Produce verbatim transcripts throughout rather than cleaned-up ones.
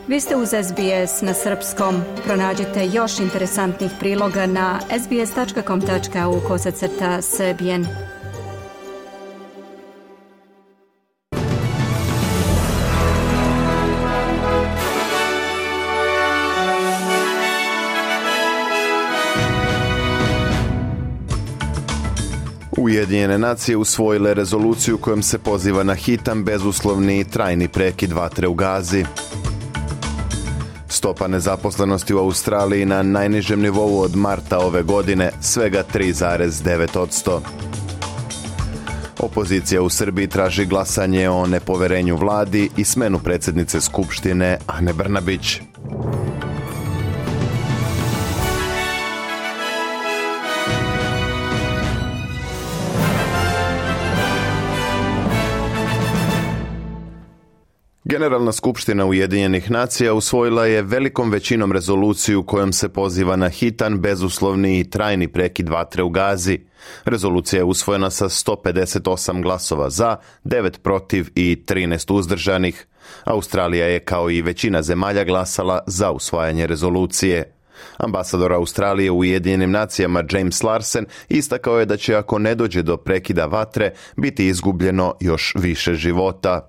Vi ste uz S B S na srpskom. Pronađite još interesantnih priloga na sbs.com.au kosacrta srbijen. Ujedinjene nacije usvojile rezoluciju kojom se poziva na hitan, bezuslovni i trajni prekid vatre u Gazi. Stopa nezaposlenosti u Australiji na najnižem nivou od marta ove godine, svega tri zarez devet posto. Opozicija u Srbiji traži glasanje o nepoverenju vladi i smenu predsjednice Skupštine Ane Brnabić. Generalna skupština Ujedinjenih nacija usvojila je velikom većinom rezoluciju kojom se poziva na hitan, bezuslovni i trajni prekid vatre u Gazi. Rezolucija je usvojena sa sto pedeset osam glasova za, devet protiv i trinaest uzdržanih. Australija je kao i većina zemalja glasala za usvajanje rezolucije. Ambasador Australije u Ujedinjenim nacijama James Larsen istakao je da će, ako ne dođe do prekida vatre, biti izgubljeno još više života.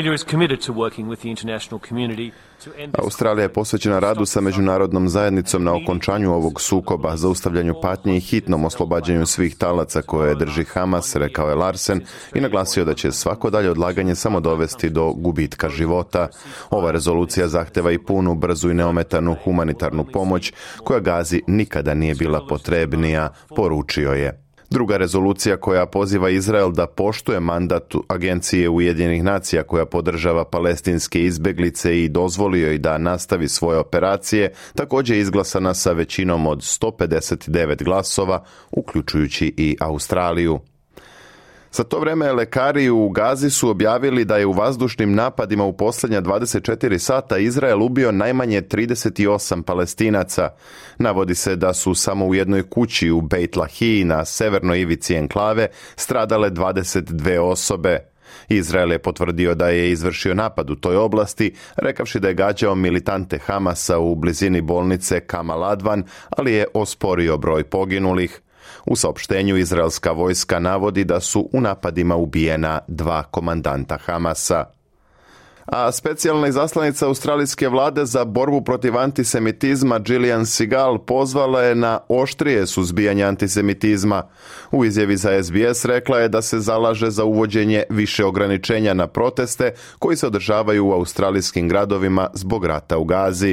Australija je posvećena radu sa međunarodnom zajednicom na okončanju ovog sukoba, zaustavljanju patnje i hitnom oslobađanju svih talaca koje drži Hamas, rekao je Larsen i naglasio da će svako dalje odlaganje samo dovesti do gubitka života. Ova rezolucija zahteva i punu, brzu i neometanu humanitarnu pomoć koja Gazi nikada nije bila potrebnija, poručio je. Druga rezolucija koja poziva Izrael da poštuje mandat Agencije Ujedinjenih nacija koja podržava palestinske izbjeglice i dozvolio joj da nastavi svoje operacije, također je izglasana sa većinom od sto pedeset devet glasova, uključujući i Australiju. Za to vrijeme lekari u Gazi su objavili da je u vazdušnim napadima u posljednja dvadeset četiri sata Izrael ubio najmanje trideset osam Palestinaca. Navodi se da su samo u jednoj kući u Beit Lahiji na severnoj ivici enklave stradale dvadeset dvije osobe. Izrael je potvrdio da je izvršio napad u toj oblasti, rekavši da je gađao militante Hamasa u blizini bolnice Kamal Advan, ali je osporio broj poginulih. U saopštenju izraelska vojska navodi da su u napadima ubijena dva komandanta Hamasa. A specijalna izaslanica australijske vlade za borbu protiv antisemitizma Gillian Segal pozvala je na oštrije suzbijanje antisemitizma. U izjavi za S B S rekla je da se zalaže za uvođenje više ograničenja na proteste koji se održavaju u australijskim gradovima zbog rata u Gazi.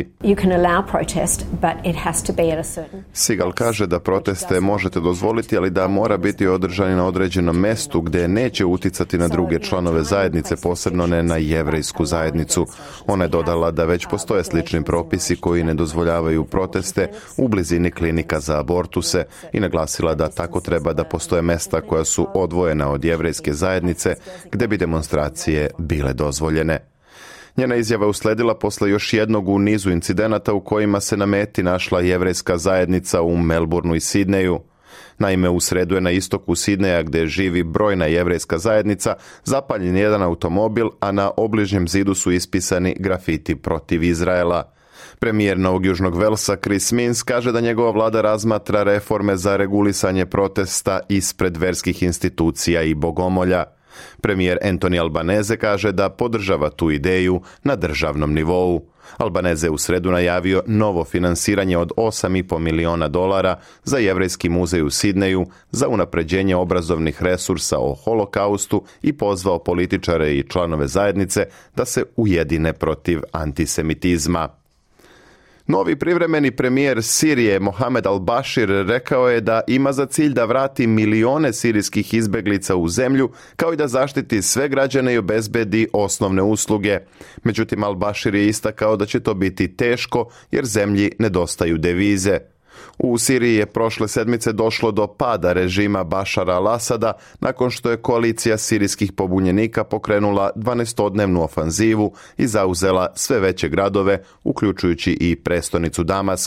Segal kaže da proteste možete dozvoliti, ali da mora biti održani na određenom mestu gdje neće uticati na druge članove zajednice, posebno ne na jevrejsku zajednicu. Ona je dodala da već postoje slični propisi koji ne dozvoljavaju proteste u blizini klinika za abortuse i naglasila da tako treba da postoje mesta koja su odvojena od jevrejske zajednice gdje bi demonstracije bile dozvoljene. Njena izjava usledila posle još jednog u nizu incidenata u kojima se na meti našla jevrejska zajednica u Melbourneu i Sidneju. Naime, u sredu je na istoku Sidneja, gdje živi brojna jevrejska zajednica, zapaljen jedan automobil, a na obližnjem zidu su ispisani grafiti protiv Izraela. Premijer Novog Južnog Velsa Chris Minns kaže da njegova vlada razmatra reforme za regulisanje protesta ispred verskih institucija i bogomolja. Premijer Anthony Albanese kaže da podržava tu ideju na državnom nivou. Albanese u sredu najavio novo finansiranje od osam i po miliona dolara za Jevrejski muzej u Sidneju za unapređenje obrazovnih resursa o holokaustu i pozvao političare i članove zajednice da se ujedine protiv antisemitizma. Novi privremeni premijer Sirije Mohamed al-Bashir rekao je da ima za cilj da vrati milione sirijskih izbjeglica u zemlju, kao i da zaštiti sve građane i obezbedi osnovne usluge. Međutim, al-Bashir je istakao da će to biti teško jer zemlji nedostaju devize. U Siriji je prošle sedmice došlo do pada režima Bašara al-Asada nakon što je koalicija sirijskih pobunjenika pokrenula dvanaestodnevnu ofanzivu i zauzela sve veće gradove, uključujući i prestonicu Damask.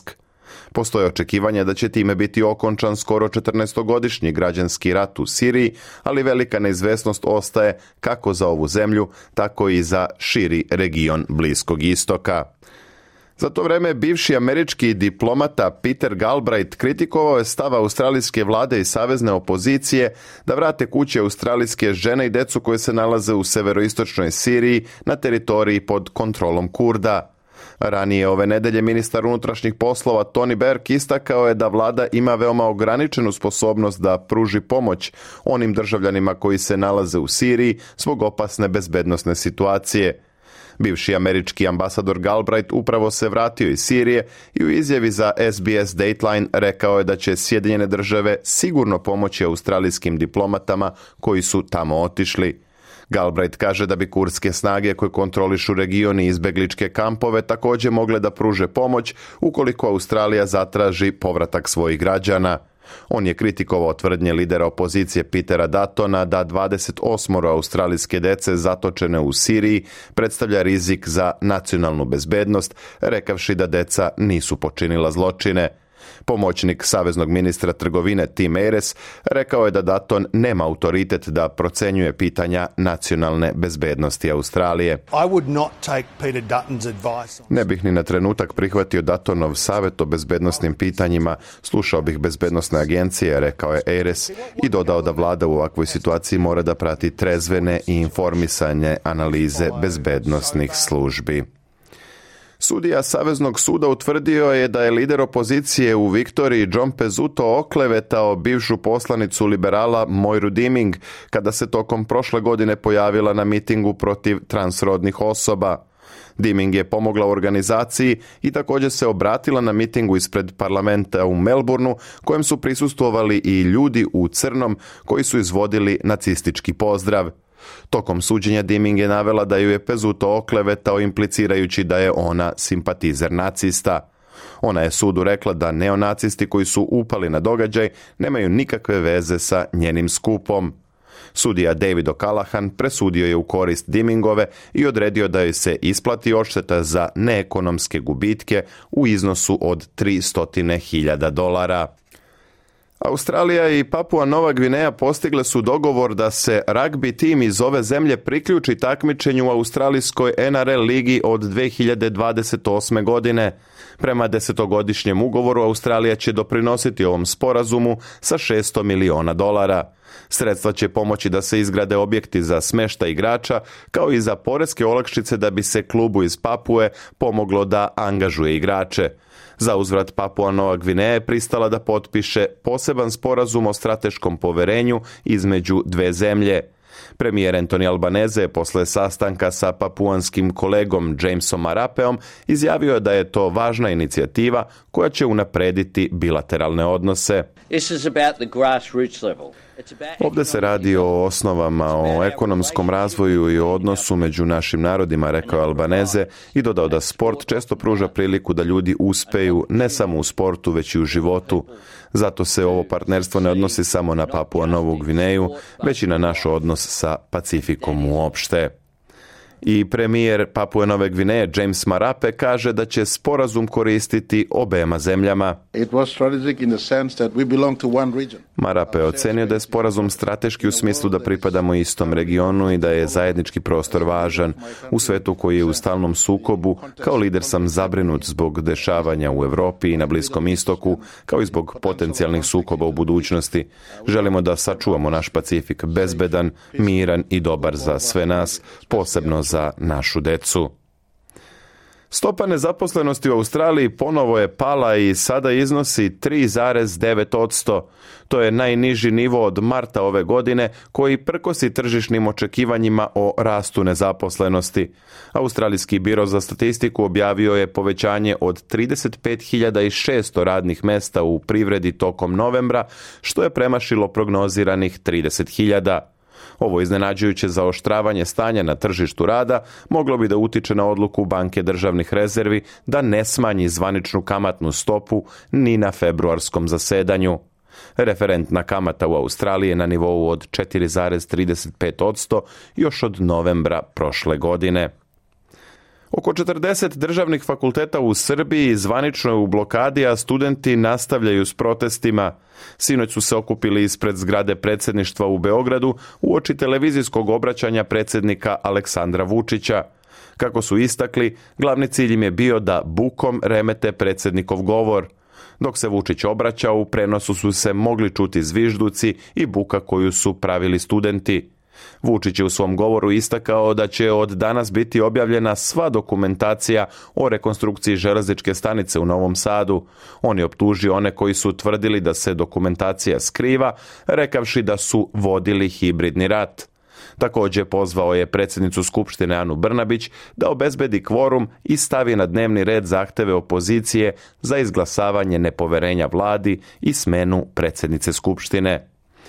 Postoje očekivanje da će time biti okončan skoro četrnaestogodišnji građanski rat u Siriji, ali velika neizvesnost ostaje kako za ovu zemlju, tako i za širi region Bliskog istoka. Za to vreme bivši američki diplomata Peter Galbraith kritikovao je stav australijske vlade i savezne opozicije da vrate kuće australijske žene i decu koje se nalaze u severoistočnoj Siriji na teritoriji pod kontrolom Kurda. Ranije ove nedelje ministar unutrašnjih poslova Tony Burke istakao je da vlada ima veoma ograničenu sposobnost da pruži pomoć onim državljanima koji se nalaze u Siriji zbog opasne bezbednosne situacije. Bivši američki ambasador Galbraith upravo se vratio iz Sirije i u izjavi za S B S Dateline rekao je da će Sjedinjene države sigurno pomoći australijskim diplomatama koji su tamo otišli. Galbraith kaže da bi kurdske snage koje kontrolišu region i izbegličke kampove također mogle da pruže pomoć ukoliko Australija zatraži povratak svojih građana. On je kritikovao tvrdnje lidera opozicije Petera Duttona da dvadeset osam australijske dece zatočene u Siriji predstavlja rizik za nacionalnu bezbednost, rekavši da deca nisu počinila zločine. Pomoćnik saveznog ministra trgovine Tim Ayres rekao je da Dutton nema autoritet da procenjuje pitanja nacionalne bezbednosti Australije. Ne bih ni na trenutak prihvatio Duttonov savjet o bezbednosnim pitanjima, slušao bih bezbednosne agencije, rekao je Ayres i dodao da vlada u ovakvoj situaciji mora da prati trezvene i informisanje analize bezbednosnih službi. Sudija Saveznog suda utvrdio je da je lider opozicije u Viktoriji John Pezzuto oklevetao bivšu poslanicu liberala Moiru Diming kada se tokom prošle godine pojavila na mitingu protiv transrodnih osoba. Diming je pomogla u organizaciji i također se obratila na mitingu ispred parlamenta u Melbourneu, kojem su prisustvovali i ljudi u crnom koji su izvodili nacistički pozdrav. Tokom suđenja Diming je navela da ju je Pezzuto oklevetao implicirajući da je ona simpatizer nacista. Ona je sudu rekla da neonacisti koji su upali na događaj nemaju nikakve veze sa njenim skupom. Sudija David O'Callaghan presudio je u korist Dimingove i odredio da joj se isplati odšteta za neekonomske gubitke u iznosu od tristo hiljada dolara. Australija i Papua Nova Gvineja postigle su dogovor da se ragbi tim iz ove zemlje priključi takmičenju u australijskoj N R L ligi od dve hiljade dvadeset osme. godine. Prema desetogodišnjem ugovoru Australija će doprinositi ovom sporazumu sa šesto miliona dolara. Sredstva će pomoći da se izgrade objekti za smještaj igrača, kao i za poreske olakšice da bi se klubu iz Papue pomoglo da angažuje igrače. Za uzvrat Papua Nova Gvineja je pristala da potpiše poseban sporazum o strateškom poverenju između dve zemlje. Premijer Anthony Albanese je posle sastanka sa papuanskim kolegom Jamesom Marapeom izjavio da je to važna inicijativa koja će unaprediti bilateralne odnose. Ovdje se radi o osnovama, o ekonomskom razvoju i o odnosu među našim narodima, rekao Albanese i dodao da sport često pruža priliku da ljudi uspeju ne samo u sportu, već i u životu. Zato se ovo partnerstvo ne odnosi samo na Papua Novu Gvineju, već i na naš odnos sa Pacifikom uopšte. I premijer Papue Nove Gvineje James Marape kaže da će sporazum koristiti obema zemljama. Marape je ocenio da je sporazum strateški u smislu da pripadamo istom regionu i da je zajednički prostor važan. U svetu koji je u stalnom sukobu, kao lider sam zabrinut zbog dešavanja u Europi i na Bliskom istoku, kao i zbog potencijalnih sukoba u budućnosti. Želimo da sačuvamo naš Pacifik bezbedan, miran i dobar za sve nas, posebno za našu decu. Stopa nezaposlenosti u Australiji ponovo je pala i sada iznosi tri zarez devet posto. To je najniži nivo od marta ove godine, koji prkosi tržišnim očekivanjima o rastu nezaposlenosti. Australijski biro za statistiku objavio je povećanje od trideset pet hiljada šesto radnih mesta u privredi tokom novembra, što je premašilo prognoziranih trideset hiljada. Ovo iznenađujuće zaoštravanje stanja na tržištu rada moglo bi da utiče na odluku Banke državnih rezervi da ne smanji zvaničnu kamatnu stopu ni na februarskom zasedanju. Referentna kamata u Australiji je na nivou od četiri zarez trideset pet posto još od novembra prošle godine. Oko četrdeset državnih fakulteta u Srbiji zvanično je u blokadi, a studenti nastavljaju s protestima. Sinoć su se okupili ispred zgrade predsjedništva u Beogradu uoči televizijskog obraćanja predsjednika Aleksandra Vučića. Kako su istakli, glavni cilj im je bio da bukom remete predsjednikov govor. Dok se Vučić obraćao, u prenosu su se mogli čuti zvižduci i buka koju su pravili studenti. Vučić je u svom govoru istakao da će od danas biti objavljena sva dokumentacija o rekonstrukciji železničke stanice u Novom Sadu. On je optužio one koji su tvrdili da se dokumentacija skriva, rekavši da su vodili hibridni rat. Također pozvao je predsjednicu Skupštine Anu Brnabić da obezbedi kvorum i stavi na dnevni red zahteve opozicije za izglasavanje nepoverenja vladi i smenu predsjednice Skupštine.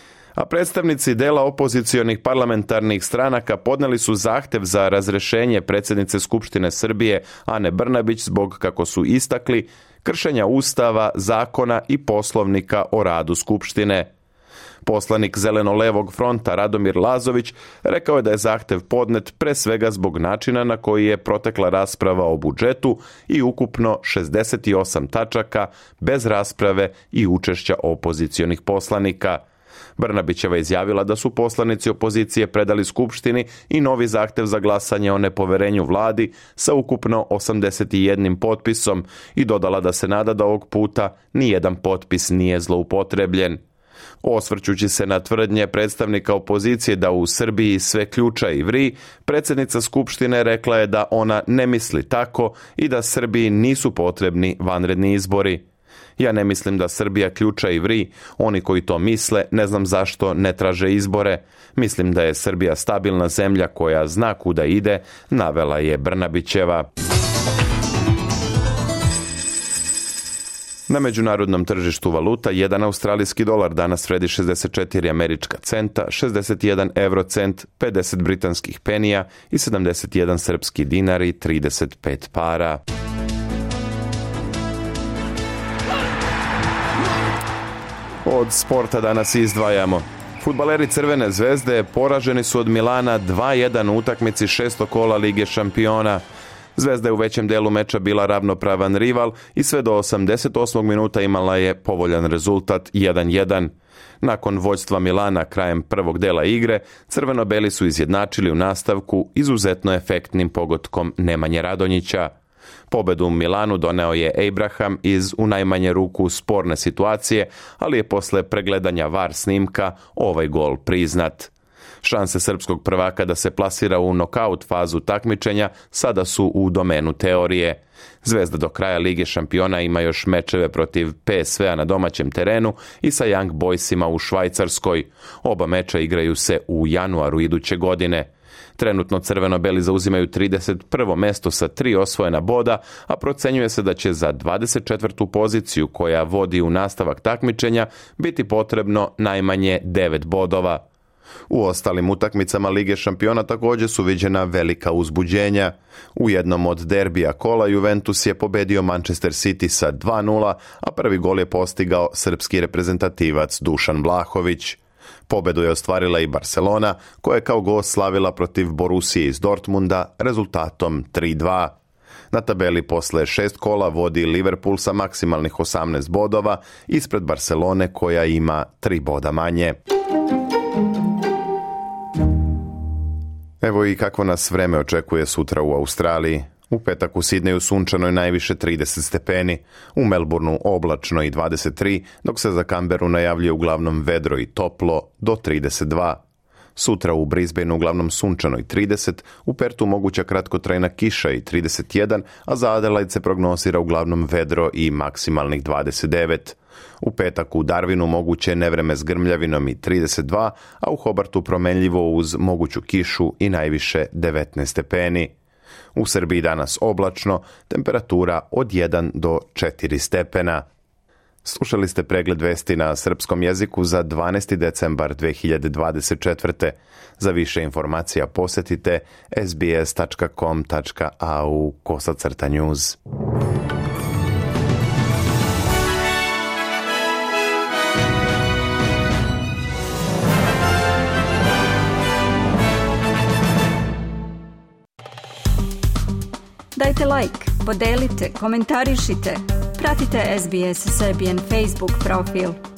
A predstavnici dela opozicionih parlamentarnih stranaka podneli su zahtjev za razrješenje predsjednice Skupštine Srbije Ane Brnabić zbog, kako su istakli, kršenja Ustava, zakona i poslovnika o radu Skupštine. Poslanik Zeleno-levog fronta Radomir Lazović rekao je da je zahtjev podnet pre svega zbog načina na koji je protekla rasprava o budžetu i ukupno šezdeset osam tačaka bez rasprave i učešća opozicionih poslanika. Brnabićeva izjavila da su poslanici opozicije predali Skupštini i novi zahtjev za glasanje o nepoverenju vladi sa ukupno osamdeset jednim potpisom i dodala da se nada da ovog puta nijedan potpis nije zloupotrebljen. Osvrćući se na tvrdnje predstavnika opozicije da u Srbiji sve ključa i vri, predsjednica Skupštine rekla je da ona ne misli tako i da Srbiji nisu potrebni vanredni izbori. Ja ne mislim da Srbija ključa i vri, oni koji to misle ne znam zašto ne traže izbore. Mislim da je Srbija stabilna zemlja koja zna kuda ide, navela je Brnabićeva. Na međunarodnom tržištu valuta jedan australijski dolar danas vredi šezdeset četiri američka centa, šezdeset jedan eurocent, pedeset britanskih penija i sedamdeset jedan srpski dinar i trideset pet para. Od sporta danas izdvajamo. Fudbaleri Crvene zvezde poraženi su od Milana dva jedan u utakmici šestog kola Lige šampiona. Zvezda je u većem delu meča bila ravnopravan rival i sve do osamdeset osmog minuta imala je povoljan rezultat jedan jedan. Nakon vođstva Milana krajem prvog dela igre, crveno-beli su izjednačili u nastavku izuzetno efektnim pogodkom Nemanje Radonjića. Pobedu u Milanu doneo je Abraham iz u najmanje ruku sporne situacije, ali je posle pregledanja V A R snimka ovaj gol priznat. Šanse srpskog prvaka da se plasira u nokaut fazu takmičenja sada su u domenu teorije. Zvezda do kraja Lige šampiona ima još mečeve protiv P S V-a na domaćem terenu i sa Young Boysima u Švajcarskoj. Oba meča igraju se u januaru iduće godine. Trenutno crveno-beli zauzimaju trideset prvo mesto sa tri osvojena boda, a procenjuje se da će za dvadeset četvrtu poziciju koja vodi u nastavak takmičenja biti potrebno najmanje devet bodova. U ostalim utakmicama Lige šampiona također su viđena velika uzbuđenja. U jednom od derbija kola Juventus je pobedio Manchester City sa dva nula, a prvi gol je postigao srpski reprezentativac Dušan Vlahović. Pobedu je ostvarila i Barcelona, koja je kao gost slavila protiv Borusije iz Dortmunda rezultatom tri dva. Na tabeli posle šest kola vodi Liverpool sa maksimalnih osamnaest bodova ispred Barcelone koja ima tri boda manje. Evo i kako nas vreme očekuje sutra u Australiji. U petak u Sidneju sunčano je najviše trideset stepeni, u Melbourneu oblačno i dvadeset tri, dok se za Canberu najavljuje uglavnom vedro i toplo do trideset dva. Sutra u Brisbaneu uglavnom sunčano i trideset, u Pertu moguća kratkotrajna kiša i trideset jedan, a za Adelaide se prognozira uglavnom vedro i maksimalnih dvadeset devet. U petak u Darwinu moguće nevreme s grmljavinom i trideset dva, a u Hobartu promenljivo uz moguću kišu i najviše devetnaest stepeni. U Srbiji danas oblačno, temperatura od jedan do četiri stepena. Slušali ste pregled vesti na srpskom jeziku za dvanaesti decembar dve hiljade dvadeset četvrte. Za više informacija posjetite es be es tačka com tačka a u kosacrta news. Da Kliknite like, podelite, komentarišite. Pratite S B S Serbian Facebook profil.